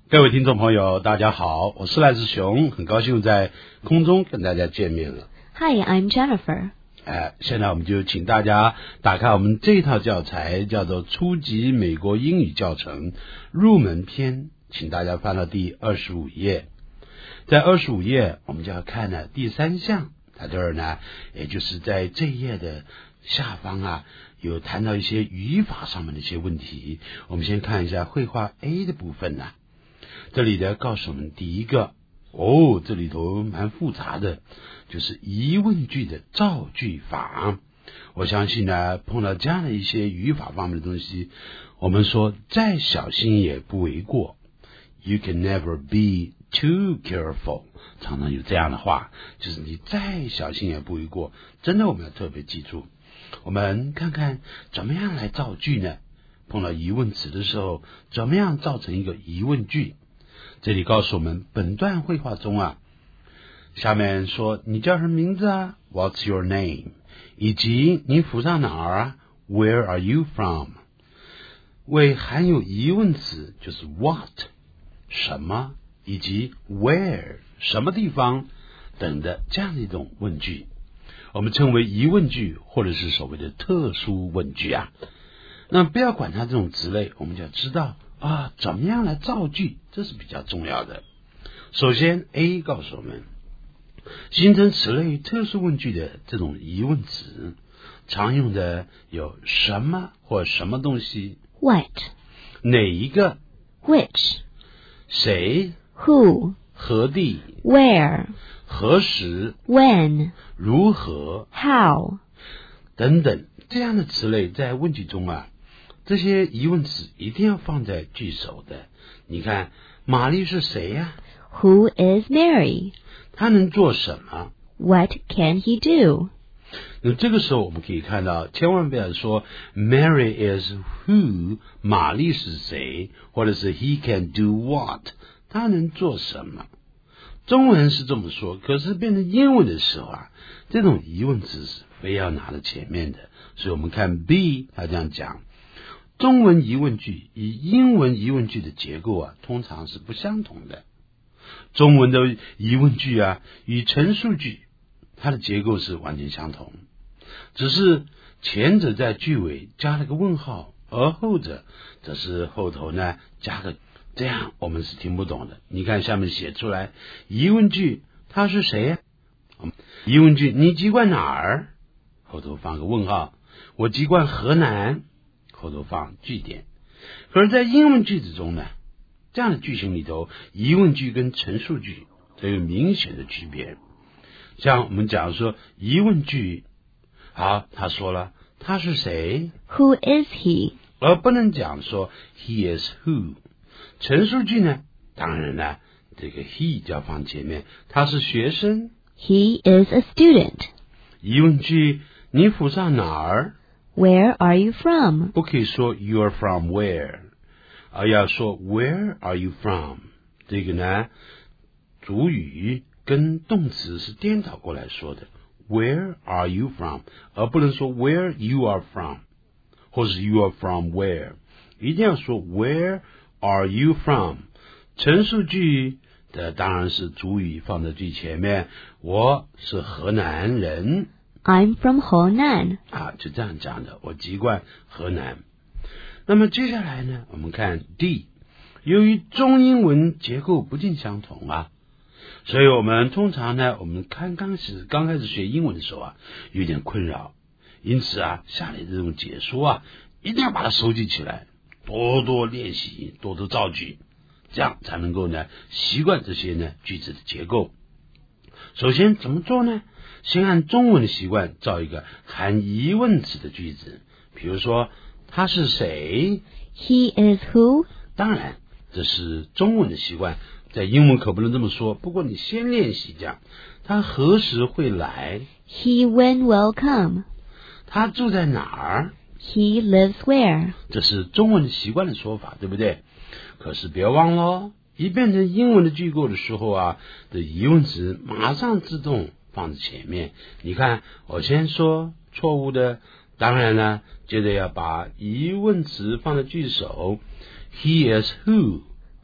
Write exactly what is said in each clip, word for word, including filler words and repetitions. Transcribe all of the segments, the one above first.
各位听众朋友大家好，我是赖志雄，很高兴在空中跟大家见面了。 Hi, I'm Jennifer. 哎，现在我们就请大家打开我们这套教材，叫做初级美国英语教程入门篇，请大家翻到第二十五页。在二十五页我们就要看呢第三项，它这儿呢也就是在这一页的下方啊，有谈到一些语法上面的一些问题。我们先看一下绘画 A 的部分啊，这里呢告诉我们第一个哦，这里头蛮复杂的，就是疑问句的造句法。我相信呢碰到这样的一些语法方面的东西，我们说再小心也不为过， You can never be too careful， 常常有这样的话，就是你再小心也不为过，真的我们要特别记住。我们看看怎么样来造句呢？碰到疑问词的时候，怎么样造成一个疑问句？这里告诉我们本段绘画中啊，下面说你叫什么名字啊 What's your name， 以及你府上哪儿啊 Where are you from， 为含有疑问词就是 what 什么以及 where 什么地方等的这样的一种问句，我们称为疑问句或者是所谓的特殊问句啊。那不要管它这种词类，我们就要知道啊，怎么样来造句，这是比较重要的。首先 A 告诉我们，形成此类特殊问句的这种疑问词，常用的有什么或什么东西 What, 哪一个 which, 谁 who, 何地 where, 何时 when, 如何 how, 等等这样的词类，在问句中啊，这些疑问词一定要放在句首的。你看玛丽是谁呀、 啊、Who is Mary? 他能做什么？ What can he do? 那这个时候我们可以看到，千万不要说 Mary is who， 玛丽是谁，或者是 he can do what， 他能做什么。中文是这么说，可是变成英文的时候啊，这种疑问词是非要拿在前面的。所以我们看 B， 他这样讲，中文疑问句与英文疑问句的结构啊，通常是不相同的。中文的疑问句啊，与陈述句它的结构是完全相同，只是前者在句尾加了个问号，而后者则是后头呢加个，这样我们是听不懂的。你看下面写出来，疑问句他是谁呀、啊？疑问句你籍贯哪儿？后头放个问号。我籍贯河南，后头放句点。可是在英文句子中呢，这样的句型里头，疑问句跟陈述句都有明显的区别。像我们讲说疑问句，好，他说了他是谁 Who is he? 而不能讲说 he is who。 陈述句呢，当然了，这个 he 就要放前面，他是学生 He is a student. 疑问句你府上哪儿？ Where are you from? 不可以说 you are from where， 而要说 where are you from。 这个呢，主语跟动词是颠倒过来说的， where are you from， 而不能说 where you are from， 或是 you are from where， 一定要说 where are you from。 陈述句的当然是主语放在句前面，我是河南人 I'm from Henan. 啊，就这样讲的，我籍贯河南。那么接下来呢，我们看 D， 由于中英文结构不尽相同啊，所以我们通常呢，我们刚刚始刚开始学英文的时候啊，有点困扰，因此啊，下列这种解说啊，一定要把它收集起来，多多练习，多多造句，这样才能够呢习惯这些呢句子的结构。首先怎么做呢？先按中文的习惯造一个含疑问词的句子，比如说他是谁 He is who? 当然这是中文的习惯，在英文可不能这么说，不过你先练习讲，他何时会来 He when will come? 他住在哪儿 He lives where? 这是中文的习惯的说法，对不对？可是别忘了，一变成英文的句构的时候啊，的疑问词马上自动放在前面。你看我先说错误的，当然呢接着要把疑问词放在句首， He is who?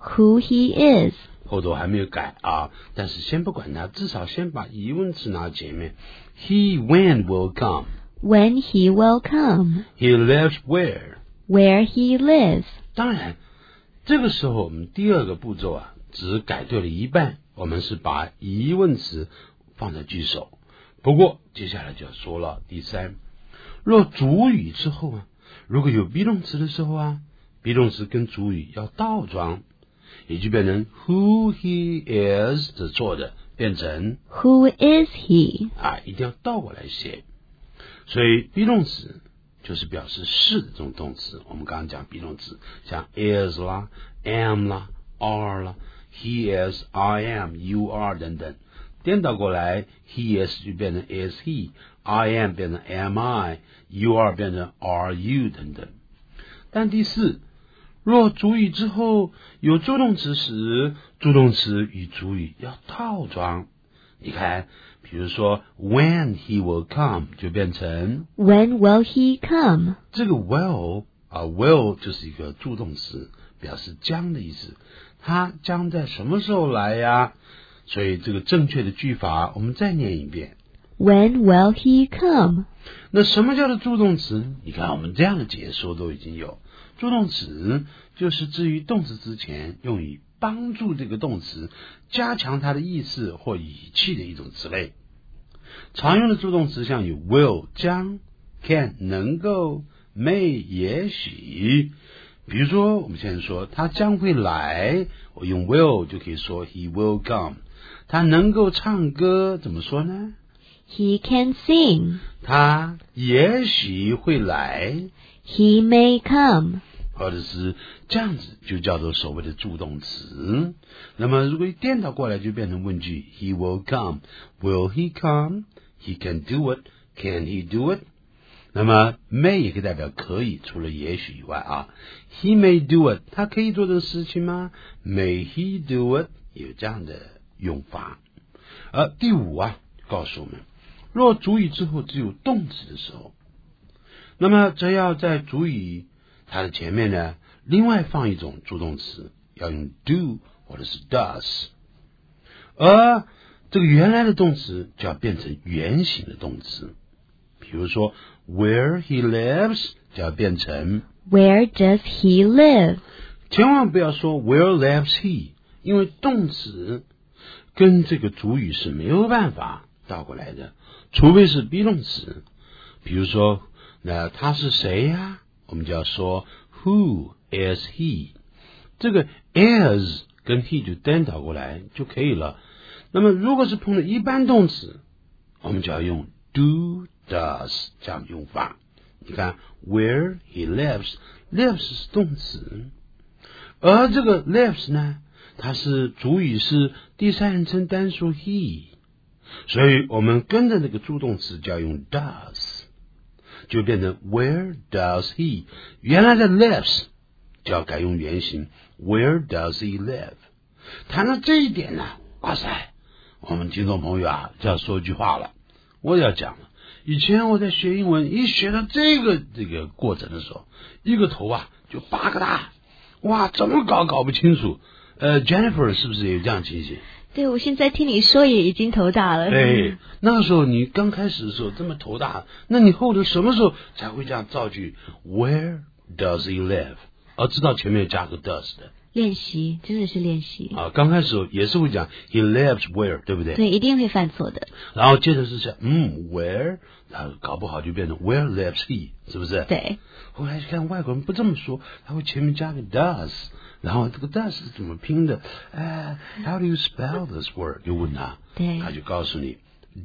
who he is. 后头还没有改啊，但是先不管它，至少先把疑问词拿前面。He when will come. When he will come. He lives where. Where he lives. 当然，这个时候我们第二个步骤啊，只改对了一半，我们是把疑问词放在句首。不过接下来就要说了，第三，若主语之后啊，如果有 be 动词的时候啊， be 动词跟主语要倒装，也就变成 who he is 是错的，变成 Who is he? 啊，一定要倒过来写。所以 be 动词就是表示是的这种动词，我们刚刚讲 be 动词，像 is 啦 am 啦 are 啦 he is I am you are 等等，颠倒过来 he is 就变成 is he I am 变成 am I you are 变成 are you 等等。但第四，若主语之后有助动词时，助动词与主语要倒装。你看，比如说 when he will come 就变成 When will he come? 这个 will 啊 will 就是一个助动词，表示将的意思，它将在什么时候来呀？所以这个正确的句法我们再念一遍。 When will he come? 那什么叫做助动词？你看我们这样的解说都已经有。助动词就是至于动词之前用以帮助这个动词加强它的意思或语气的一种词类。常用的助动词像有 will 将 can 能够 may 也许。比如说我们现在说他将会来，我用 will 就可以说 he will come。他能够唱歌怎么说呢？ He can sing. 他也许会来， He may come. 或者是这样子就叫做所谓的助动词。那么如果颠倒过来就变成问句 He will come. Will he come? He can do it. Can he do it? 那么 may 也可以代表可以，除了也许以外啊。He may do it. 他可以做这个事情吗？ May he do it? 有这样的用法。而第五啊，告诉我们，若主语之后只有动词的时候，那么则要在主语它的前面呢，另外放一种助动词，要用 do 或者是 does， 而这个原来的动词就要变成原形的动词。比如说 where he lives 就要变成 Where does he live? 千万不要说 where lives he， 因为动词跟这个主语是没有办法倒过来的，除非是 be 动词。比如说那他是谁呀？我们就要说 Who is he？ 这个 is 跟 he 就颠倒过来就可以了。那么如果是碰到一般动词，我们就要用 do does 这样用法。你看 where he lives， lives 是动词，而这个 lives 呢，它是主语是第三人称单数 he， 所以我们跟着那个助动词就要用 does，就变成 Where does he？ 原来的 lives 就要改用原形 Where does he live？ 谈到这一点呢，哇塞，我们听众朋友啊，就要说一句话了，我要讲了。以前我在学英文，一学到这个这个过程的时候，一个头啊就八个大，哇，怎么搞搞不清楚。呃 Jennifer 是不是也有这样情形？ 对，我现在听你说也已经头大了。 哎，那个时候你刚开始的时候这么头大，那你后头什么时候才会这样造句 Where does he live？ 而知道前面加个 does 的。 练习，真的是练习啊，刚开始也是会讲 He lives where， 对不对？ 对，一定会犯错的。 然后接着是讲嗯 where， 然后搞不好就变成 Where lives he， 是不是？ 对。 后来看外国人不这么说，他会前面加个 does， 然后这个 does 是怎么拼的？哎 ，How do you spell this word？ 就问他， 对， 他就告诉你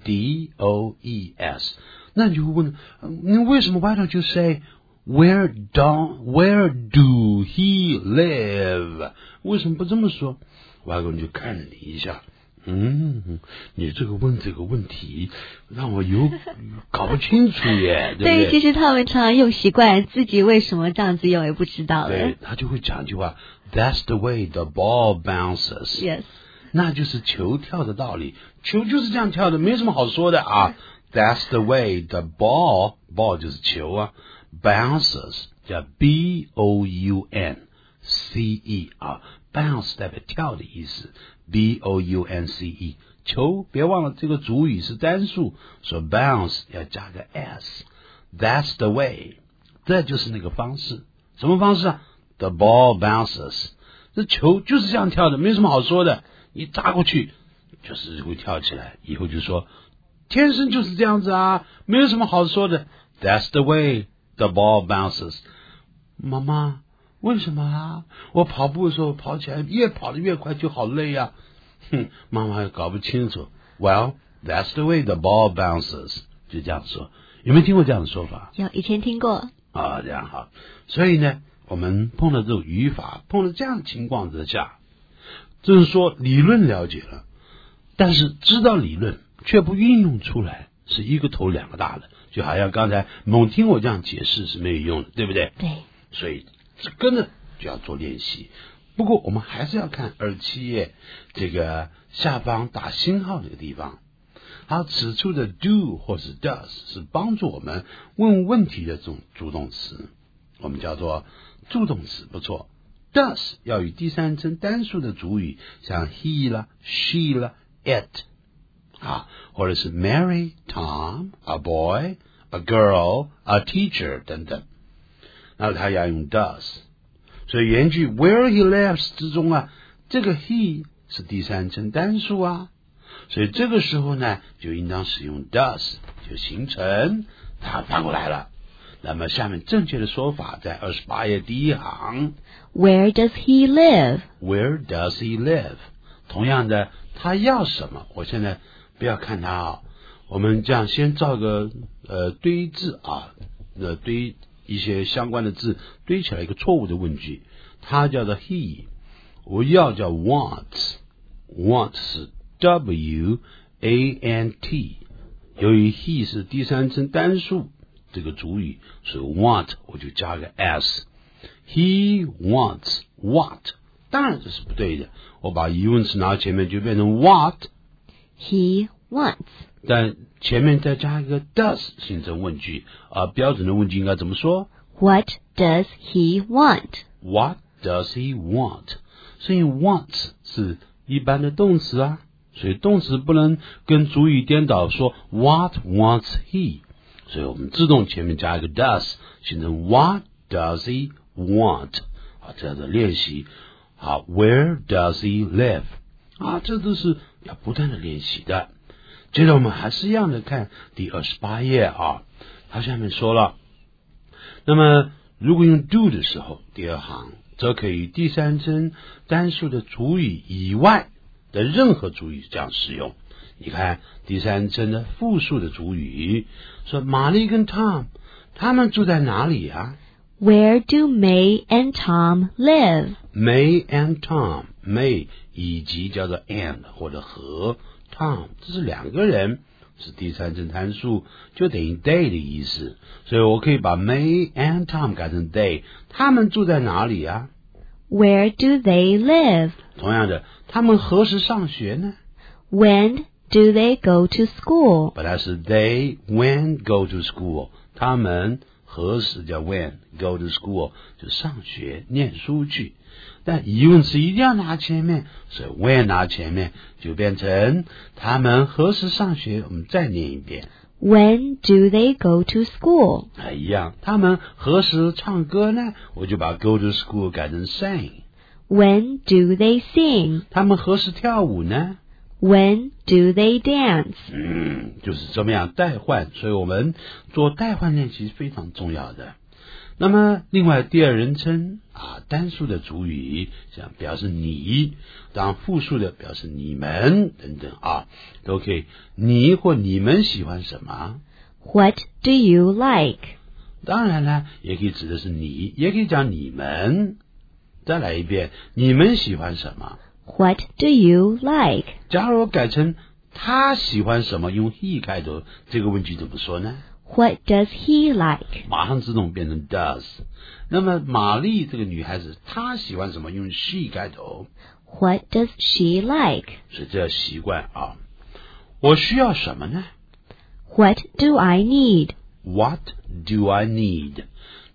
D O E S。那你就会问，你为什么 Why don't you say Where do Where do he live？ 为什么不这么说？外国人就看了你一下，嗯，你这个问这个问题让我有搞不清楚耶，对不对？ 对，其实他们常常用习惯，自己为什么这样子用也不知道了。 对，他就会讲一句话 ，That's the way the ball bounces。 Yes， 那就是球跳的道理，球就是这样跳的，没什么好说的啊。That's the way the ball ball 就是球啊。Bounces 叫 B O U N C E 啊 ，bounce 代表跳的意思 ，B O U N C E。球，别忘了这个主语是单数，说 bounce 要加个 s。That's the way， 这就是那个方式。什么方式啊 ？The ball bounces， 这球就是这样跳的，没什么好说的。一扎过去，就是会跳起来。以后就说，天生就是这样子啊，没有什么好说的。That's the way the ball bounces。妈妈，为什么啊？我跑步的时候跑起来越跑得越快，就好累啊。哼，妈妈也搞不清楚。Well, that's the way the ball bounces。就这样说，有没有听过这样的说法？ 有，以前听过。 啊，这样好。所以呢，我们碰到这种语法，碰到这样的情况之下，就是说理论了解了，但是知道理论却不运用出来，是一个头两个大的。就好像刚才猛听我这样解释是没有用的，对不对？ 对。 所以这跟着就要做练习。不过我们还是要看二十七页这个下方打星号这个地方，好，此处的 do 或是 does 是帮助我们问问题的这种助动词，我们叫做助动词，不错。does 要与第三人称单数的主语，像 he 啦、she 啦、it 啊，或者是 Mary、Tom、a boy、a girl、a teacher 等等，那它要用 does。所以原句 where he lives 之中啊，这个 he 是第三人称单数啊，所以这个时候呢，就应当使用 does， 就形成它翻过来了。那么下面正确的说法在二十八页第一行 Where does he live? Where does he live? 同样的，他要什么？我现在不要看他啊，我们这样先造个呃堆字啊，呃堆一些相关的字堆起来一个错误的问句，它叫做 he， 我要叫 want， want 是 W A N T， 由于 he 是第三人称单数这个主语，所以 want 我就加个 s。He wants what？ 当然这是不对的，我把疑问词拿到前面就变成 what。He wants， 但前面再加一个 does 形成问句，而标准的问句应该怎么说 ？What does he want? What does he want？ 所以 wants 是一般的动词啊，所以动词不能跟主语颠倒说 What wants he？ 所以我们自动前面加一个 does 形成 What does he want？ 好，这样的练习。好 ，Where does he live？ 啊，这都是要不断的练习的。接着我们还是一样的看第二十八页啊，它下面说了，那么如果用 do 的时候，第二行则可以第三人称单数的主语以外的任何主语这样使用。你看第三人称的复数的主语，说玛丽跟 Tom 他们住在哪里啊？ Where do May and Tom live? May and Tom， May 以及叫做 and 或者和Tom， 这是两个人，是第三人称单数，就等于 they 的意思，所以我可以把 May and Tom 改成 they。他们住在哪里啊？ Where do they live? 同样的，他们何时上学呢？ When do they go to school? 本来是 they when go to school， 他们何时叫 when go to school， 就上学念书去。但疑问词一定要拿前面，所以 when 拿前面就变成他们何时上学。我们再念一遍 When do they go to school? 啊，一样。他们何时唱歌呢？我就把 go to school 改成 sing。 When do they sing? 他们何时跳舞呢？ When do they dance? 嗯，就是这么样代换，所以我们做代换练习非常重要的。那么另外第二人称啊，单数的主语像表示你，当复数的表示你们等等啊，都可以。你或你们喜欢什么？ What do you like? 当然了，也可以指的是你，也可以讲你们。再来一遍，你们喜欢什么？ What do you like? 假如我改成他喜欢什么，用 he 开头，这个问句怎么说呢？ What does he like? 马上自动变成 does。 那么玛丽这个女孩子她喜欢什么，用 she 开头。 What does she like? 所以这要习惯啊。我需要什么呢？ What do I need? What do I need？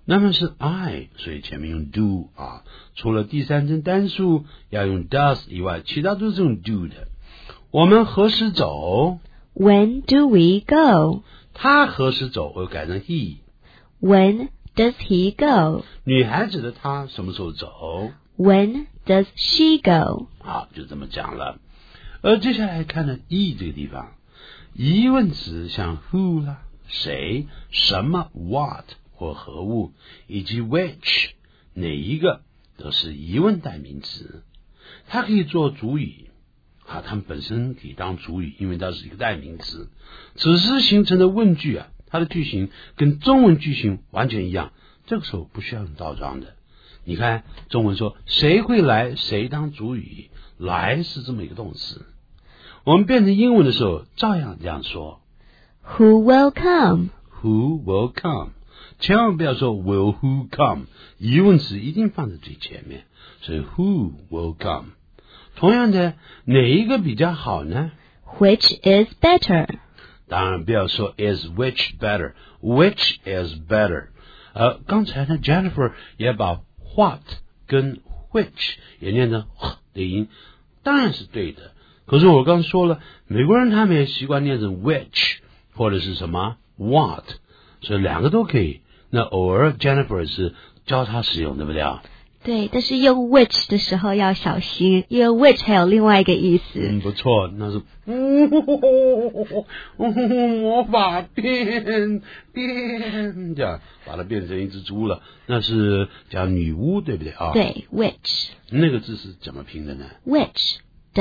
那么是 I， 所以前面用 do 啊。除了第三人称单数要用 does 以外，其他都是用 do 的。我们何时走？ When do we go? 他何时走？我改成 he。 When does he go? 女孩子的她什么时候走？ When does she go? 好，就这么讲了。而接下来看呢 E 这个地方，疑问词像 who 啦、谁、什么、what 或何物，以及 which 哪一个都是疑问代名词，它可以做主语啊，它们本身可以当主语，因为它是一个代名词。此时形成的问句啊，它的句型跟中文句型完全一样，这个时候不需要用倒装的。你看中文说谁会来，谁当主语，来是这么一个动词。我们变成英文的时候照样这样说 Who will come? Who will come？ 千万不要说 will who come， 疑问词一定放在最前面，所以 who will come。 同样的，哪一个比较好呢？ Which is better? 当然不要说 is which better， which is better。呃，刚才呢 Jennifer 也把 what 跟 which 也念成的音，当然是对的。可是我刚说了，美国人他们也习惯念成 which 或者是什么 what， 所以两个都可以。那偶尔 Jennifer 是教他使用，对不对啊？ 对，但是用 which 的时候要小心，因为 which 还有另外一个意思。 嗯，不错，那是魔法变变，这样把它变成一只猪了，那是叫女巫，对不对啊？ 对 ，which 那个字是怎么拼的呢？ which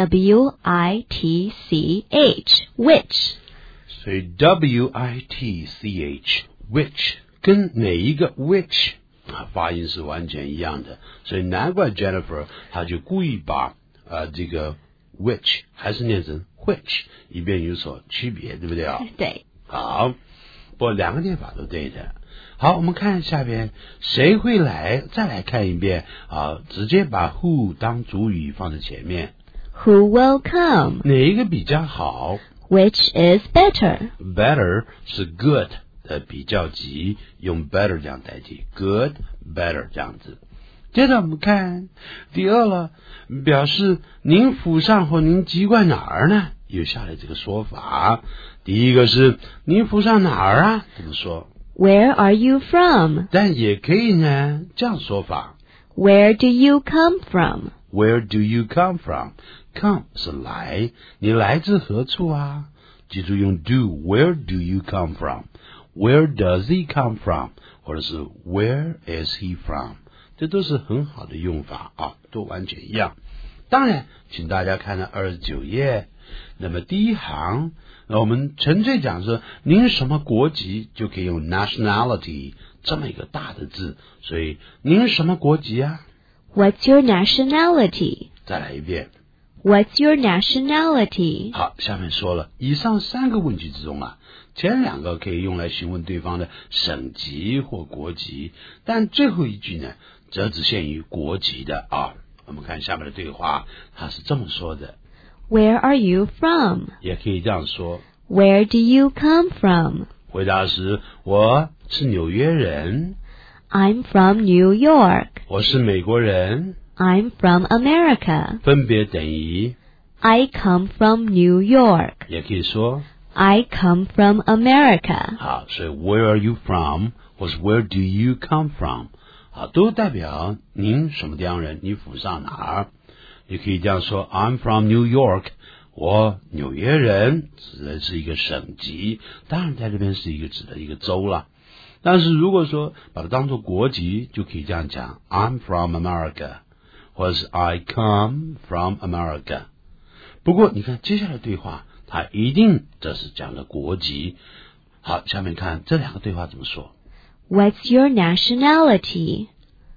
W I T C H which， 所以 W I T C H which 跟哪一个 which啊，发音是完全一样的，所以难怪 Jennifer 她就故意把呃这个 which 还是念成 which， 以便有所区别，对不对啊？ 对。 好，不过两个念法都对的。好，我们看下边谁会来，再来看一遍啊，直接把 who 当主语放在前面。 Who will come? 哪一个比较好？ Which is better? Better 是 good的比较级，用 better 这样代替 good better 这样子。接着我们看第二了，表示您府上或您籍贯哪儿呢？有下列这个说法。第一个是您府上哪儿啊？怎么说？ Where are you from? 但也可以呢这样说法。 Where do you come from? Where do you come from? Come 是来，你来自何处啊？记住用 do。 Where do you come from？Where does he come from？ 或者是 Where is he from？ 这都是很好的用法啊，都完全一样。当然请大家看到二十九页，那么第一行那我们纯粹讲说您什么国籍，就可以用 nationality 这么一个大的字，所以您什么国籍啊？ What's your nationality? 再来一遍。 What's your nationality? 好，下面说了以上三个问句之中啊，前两个可以用来询问对方的省级或国籍，但最后一句呢则只限于国籍的啊。我们看下面的对话，他是这么说的。 Where are you from? 也可以这样说。 Where do you come from? 回答时，我是纽约人。 I'm from New York. 我是美国人。 I'm from America. 分别等于 I come from New York. 也可以说 I come from America. 好，所以 Where are you from 或是 Where do you come from 好，都代表您什么地方人，你府上哪儿。你可以这样说 I'm from New York， 我纽约人，指的是一个省级，当然在这边是一个指的一个州了。但是如果说把它当作国籍，就可以这样讲 I'm from America， 或者是 I come from America。 不过你看接下来对话，它一定这是讲的国籍。好，下面看这两个对话怎么说。 What's your nationality?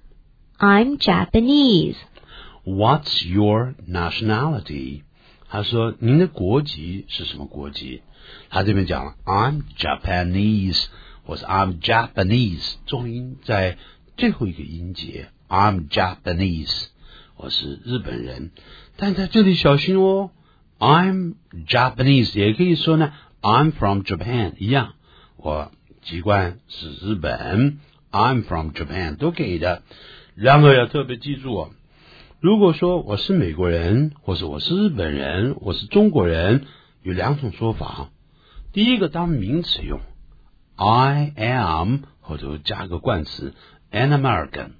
I'm Japanese. What's your nationality? 他说您的国籍是什么国籍？他这边讲了 I'm Japanese， 或是 I'm Japanese， 重音在最后一个音节 I'm Japanese， 我是日本人。但在这里小心哦， I'm Japanese 也可以说呢 I'm from Japan 一样，我籍贯是日本。 I'm from Japan 都可以的。然而要特别记住哦，如果说我是美国人，或是我是日本人，我是中国人，有两种说法。第一个当名词用 I am 或者加个冠词 an American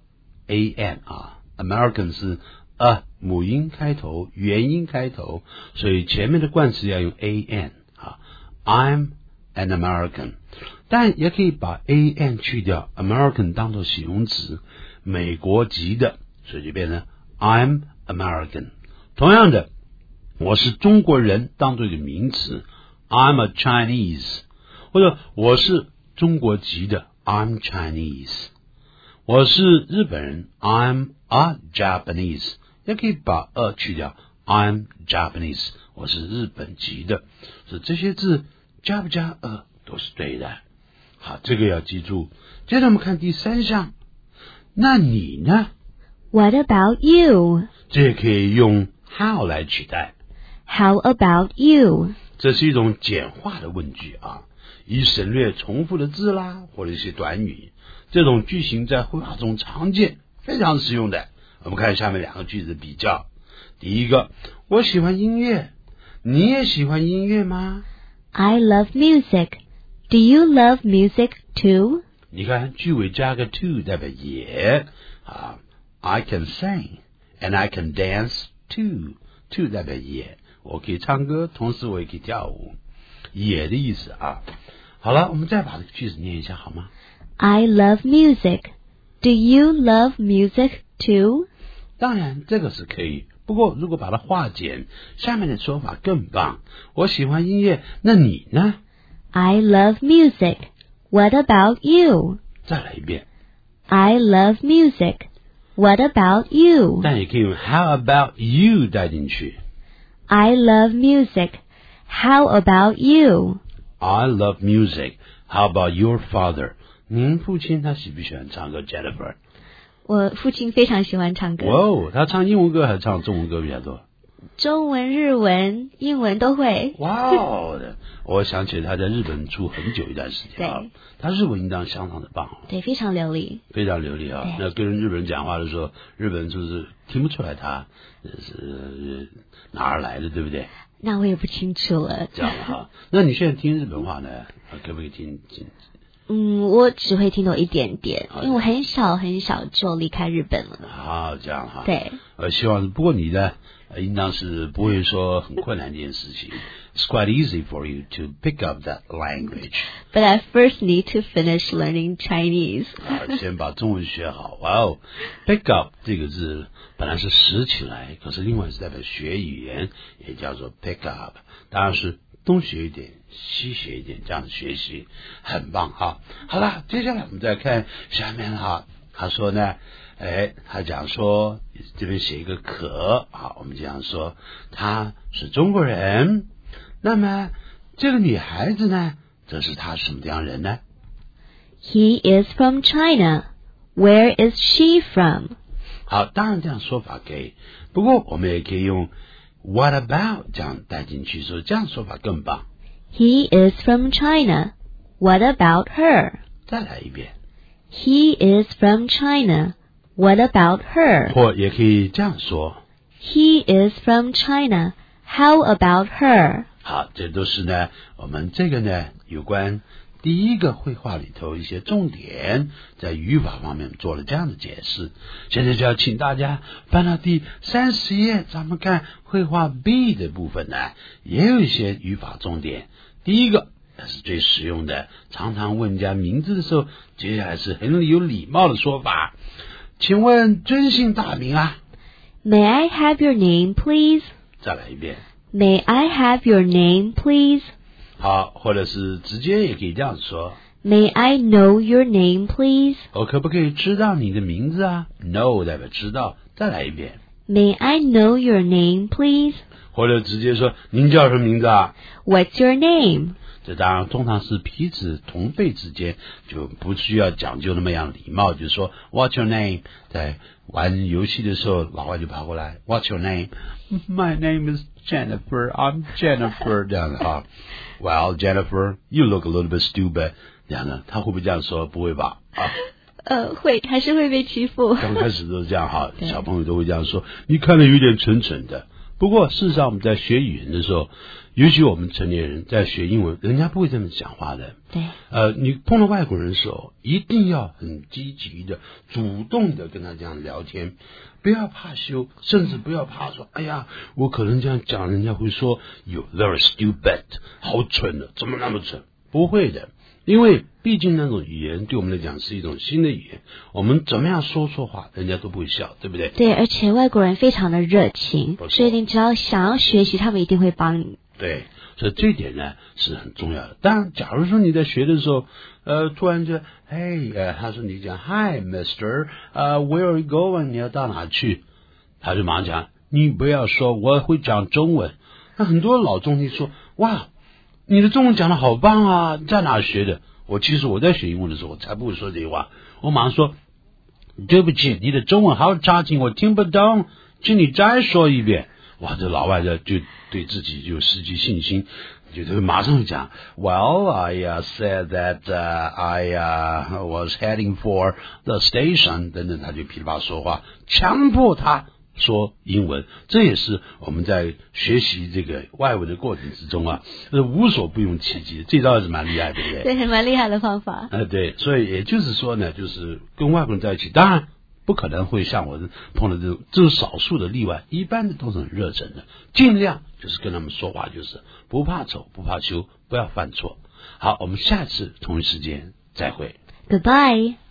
an 啊 American 是 a 母音开头元音开头，所以前面的冠词要用 an 啊 I'm an American， 但也可以把 an 去掉 American 当作形容词美国籍的，所以就变成 I'm American。 同样的，我是中国人当作一个名词I'm a Chinese， 或者我是中国籍的 I'm Chinese， 我是日本人 I'm a Japanese， 也可以把 a 去掉 I'm Japanese， 我是日本籍的，所以这些字加不加 a 都是对的。好，这个要记住。接着我们看第三项，那你呢？ What about you? 这也可以用 how 来取代。 How about you? 这是一种简化的问句啊，以省略重复的字啦，或者一些短语。这种句型在绘画中常见，非常实用的。我们看下面两个句子比较。第一个，我喜欢音乐，你也喜欢音乐吗？ I love music. Do you love music too? 你看句尾加个 to 代表也啊 I can sing and I can dance too， to 代表也，我可以唱歌，同时我也可以跳舞，也的意思啊。好了，我们再把这个句子念一下好吗？ I love music. Do you love music too? 当然这个是可以，不过如果把它化简，下面的说法更棒。我喜欢音乐，那你呢？ I love music. What about you? 再来一遍。 I love music. What about you? 但也可以用 How about you 带进去。 I love music. How about you? I love music. How about your father? 您父亲他喜不喜欢唱歌 Jennifer？ 我父亲非常喜欢唱歌。 哇哦，他唱英文歌还是唱中文歌比较多？ 中文、日文、英文都会。 哇哦，我想起他在日本住很久一段时间啊，他日文应当相当的棒， 对，非常流利， 非常流利啊。那跟日本人讲话的时候，日本人就是听不出来他是哪儿来的，对不对？ 那我也不清楚了。 这样哈，那你现在听日本话呢？可不可以听听？ 嗯，我只会听懂一点点，因为我很少很少就离开日本了。 好，这样哈。 对。 呃，希望不过你呢，应当是不会说很困难这件事情。It's quite easy for you to pick up that language. But I first need to finish learning Chinese. 啊，先把中文学好。哇哦 ，pick up 这个字本来是拾起来，可是另外是代表学语言，也叫做 pick up。当然是东学一点，西学一点，这样的学习很棒哈。好了，接下来我们再看下面哈。他说呢，哎，他讲说这边写一个可啊，我们这样说他是中国人。那么这个女孩子呢，这是她什么样人呢？ He is from China. Where is she from? 好，当然这样说法可以，不过我们也可以用 What about 这样带进去，说这样说法更棒。 He is from China. What about her? 再来一遍。 He is from China. What about her? 或也可以这样说。 He is from China. How about her? 好，这都是呢，我们这个呢，有关第一个绘画里头一些重点，在语法方面做了这样的解释。现在就要请大家翻到第三十页，咱们看绘画 B 的部分呢，也有一些语法重点。第一个那是最实用的，常常问人家名字的时候，接下来是很有礼貌的说法。请问尊姓大名啊？ May I have your name, please? 再来一遍。 May I have your name, please? 好，或者是直接也可以这样说。 May I know your name, please? 我可不可以知道你的名字啊？ Know 代表知道。再来一遍。 May I know your name, please? 或者直接说您叫什么名字啊？ What's your name? 这当然通常是彼此同辈之间，就不需要讲究那么样礼貌，就是说 What's your name？ 在玩游戏的时候，老外就跑过来 What's your name？ My name is Jennifer. I'm Jennifer 这样的啊。Well, Jennifer, you look a little bit stupid 这样的，他会不会这样说？不会吧？ 啊？ 呃，会还是会被欺负。 刚开始都是这样哈，小朋友都会这样说，你看了有点蠢蠢的。不过事实上我们在学语言的时候，尤其我们成年人在学英文，人家不会这么讲话的。 对， 呃，你碰到外国人的时候，一定要很积极的、主动的跟他这样聊天，不要怕羞，甚至不要怕说，哎呀，我可能这样讲，人家会说 You very stupid， 好蠢的，怎么那么蠢？不会的。因为毕竟那种语言对我们来讲是一种新的语言，我们怎么样说错话，人家都不会笑，对不对？ 对，而且外国人非常的热情，所以你只要想要学习，他们一定会帮你。 对，所以这一点呢是很重要的。当然，假如说你在学的时候，呃，突然就，嘿，呃，他说你讲 Hi Mister， 呃 ，Where are you going？ 你要到哪去？他就马上讲，你不要说我会讲中文。那很多老中医说，哇，你的中文讲得好棒啊，你在哪学的？我其实我在学英文的时候，我才不会说这些话。我马上说，对不起，你的中文好差劲，我听不懂，请你再说一遍。哇，这老外的就对自己就失去信心，就会马上讲 ，Well, I uh, said that uh, I uh, was heading for the station， 等等，他就噼里啪啦说话，强迫他说英文。这也是我们在学习这个外文的过程之中啊，是无所不用其极，这招也是蛮厉害，对不对？ 对，蛮厉害的方法。 呃，对，所以也就是说呢，就是跟外国人在一起，当然不可能会像我碰到这种，这是少数的例外，一般的都是很热忱的，尽量就是跟他们说话，就是不怕丑，不怕羞，不要犯错。好，我们下次同一时间再会。 Goodbye。